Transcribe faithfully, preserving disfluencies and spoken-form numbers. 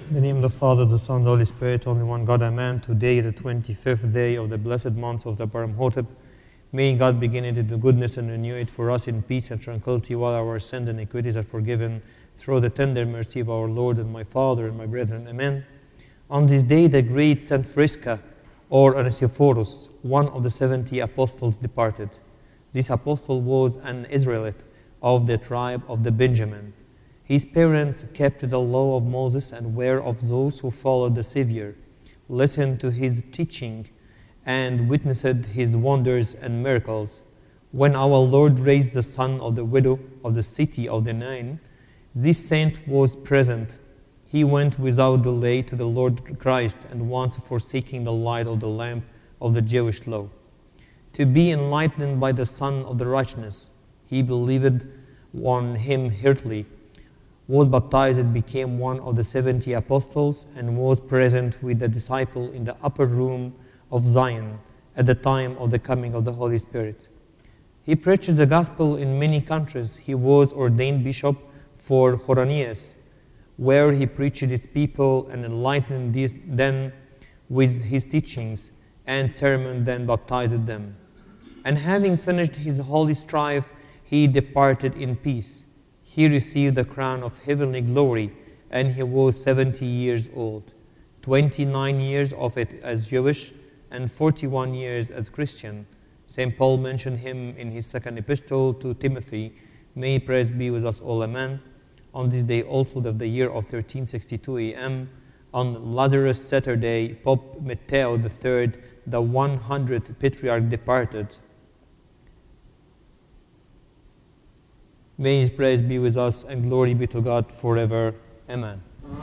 In the name of the Father, the Son, the Holy Spirit, only one God, Amen. Today, the twenty-fifth day of the blessed month of the Paramhotep. May God begin it in the goodness and renew it for us in peace and tranquility, while our sins and iniquities are forgiven through the tender mercy of our Lord and my Father and my brethren. Amen. On this day, the great Saint Frisca, or Onesiphorus, one of the seventy apostles, departed. This apostle was an Israelite of the tribe of the Benjamin. His parents kept the law of Moses and were of those who followed the Savior, listened to his teaching, and witnessed his wonders and miracles. When our Lord raised the son of the widow of the city of the Nain, this saint was present. He went without delay to the Lord Christ, and once forsaking the light of the lamp of the Jewish law, to be enlightened by the Son of the Righteousness, he believed on him heartily, was baptized and became one of the seventy apostles, and was present with the disciple in the upper room of Zion at the time of the coming of the Holy Spirit. He preached the gospel in many countries. He was ordained bishop for Horanias, where he preached its people and enlightened them with his teachings, and sermoned then baptized them. And having finished his holy strife, he departed in peace. He received the crown of heavenly glory, and he was seventy years old, twenty-nine years of it as Jewish, and forty-one years as Christian. Saint Paul mentioned him in his second epistle to Timothy. May praise be with us all, amen. On this day also of the year of thirteen sixty-two A M, on Lazarus Saturday, Pope Matteo the third, the one hundredth Patriarch, departed. May his praise be with us, and glory be to God forever. Amen.